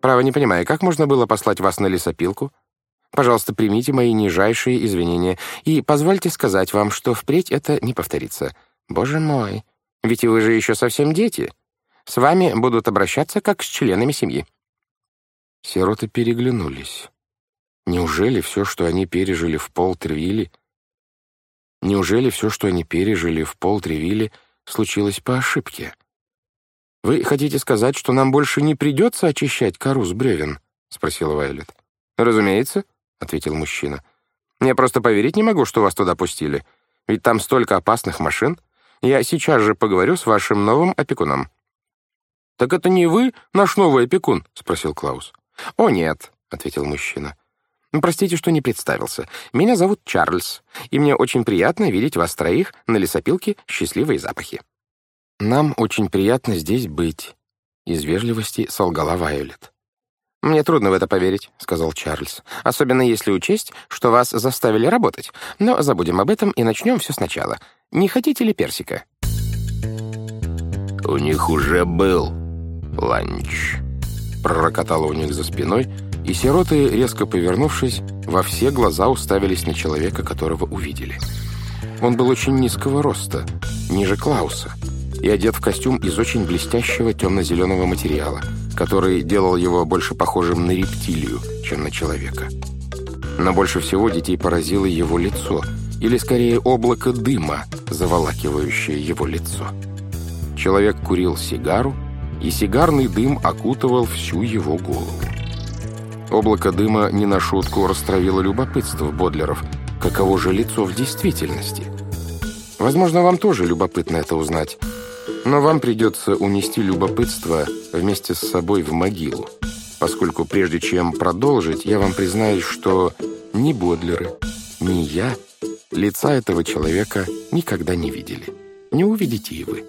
Право не понимаю, как можно было послать вас на лесопилку? Пожалуйста, примите мои нижайшие извинения и позвольте сказать вам, что впредь это не повторится. Боже мой, ведь вы же еще совсем дети. С вами будут обращаться как с членами семьи». Сироты переглянулись. Неужели все, что они пережили в Полтервилле, случилось по ошибке? «Вы хотите сказать, что нам больше не придется очищать кору с бревен?» — спросила Вайолет. «Разумеется», — ответил мужчина. «Я просто поверить не могу, что вас туда пустили. Ведь там столько опасных машин. Я сейчас же поговорю с вашим новым опекуном». «Так это не вы наш новый опекун?» — спросил Клаус. «О, нет», — ответил мужчина. «Простите, что не представился. Меня зовут Чарльз, и мне очень приятно видеть вас троих на лесопилке «Счастливые запахи». «Нам очень приятно здесь быть», — из вежливости солгала Вайолет. «Мне трудно в это поверить», — сказал Чарльз, «особенно если учесть, что вас заставили работать. Но забудем об этом и начнем все сначала. Не хотите ли персика?» «У них уже был ланч», — пророкотало у них за спиной, и сироты, резко повернувшись, во все глаза уставились на человека, которого увидели. Он был очень низкого роста, ниже Клауса, и одет в костюм из очень блестящего темно-зеленого материала, который делал его больше похожим на рептилию, чем на человека. Но больше всего детей поразило его лицо, или скорее облако дыма, заволакивающее его лицо. Человек курил сигару, и сигарный дым окутывал всю его голову. Облако дыма не на шутку растравило любопытство Бодлеров, каково же лицо в действительности. Возможно, вам тоже любопытно это узнать, но вам придется унести любопытство вместе с собой в могилу, поскольку прежде чем продолжить, я вам признаюсь, что ни Бодлеры, ни я лица этого человека никогда не видели. Не увидите и вы.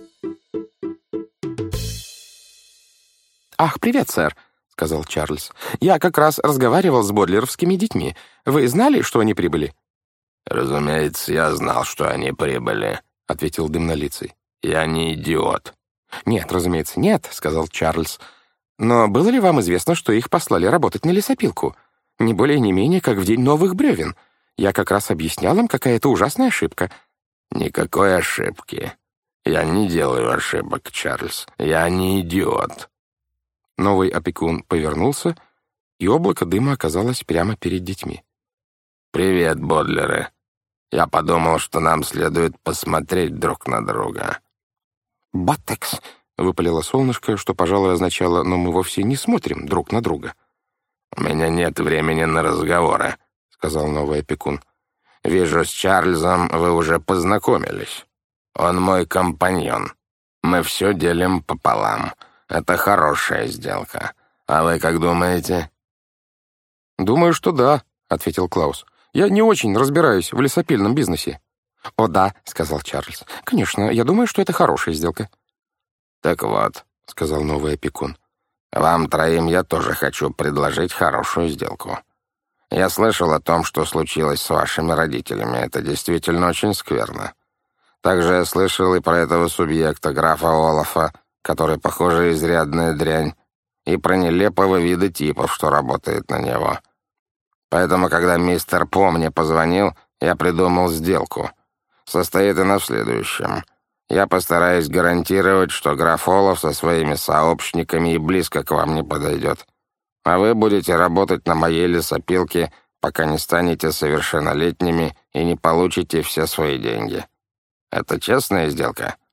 «Ах, привет, сэр», — сказал Чарльз. «Я как раз разговаривал с бодлеровскими детьми. Вы знали, что они прибыли?» «Разумеется, я знал, что они прибыли», — ответил дымнолицый. «Я не идиот». «Нет, разумеется, нет», — сказал Чарльз. «Но было ли вам известно, что их послали работать на лесопилку? Не более не менее, как в день новых бревен. Я как раз объяснял им, какая это ужасная ошибка». «Никакой ошибки. Я не делаю ошибок, Чарльз. Я не идиот». Новый опекун повернулся, и облако дыма оказалось прямо перед детьми. «Привет, Бодлеры. Я подумал, что нам следует посмотреть друг на друга». «Баттекс», — выпалило солнышко, что, пожалуй, означало, но мы вовсе не смотрим друг на друга. «У меня нет времени на разговоры», — сказал новый опекун. «Вижу, с Чарльзом вы уже познакомились. Он мой компаньон. Мы все делим пополам. Это хорошая сделка. А вы как думаете?» «Думаю, что да», — ответил Клаус. «Я не очень разбираюсь в лесопильном бизнесе». «О, да», — сказал Чарльз. «Конечно, я думаю, что это хорошая сделка». «Так вот», — сказал новый опекун, «вам троим я тоже хочу предложить хорошую сделку. Я слышал о том, что случилось с вашими родителями. Это действительно очень скверно. Также я слышал и про этого субъекта, графа Олафа, который, похоже, изрядная дрянь, и про нелепого вида типов, что работает на него. Поэтому, когда мистер По мне позвонил, я придумал сделку. Состоит она в следующем. Я постараюсь гарантировать, что граф Олаф со своими сообщниками и близко к вам не подойдет. А вы будете работать на моей лесопилке, пока не станете совершеннолетними и не получите все свои деньги. Это честная сделка?»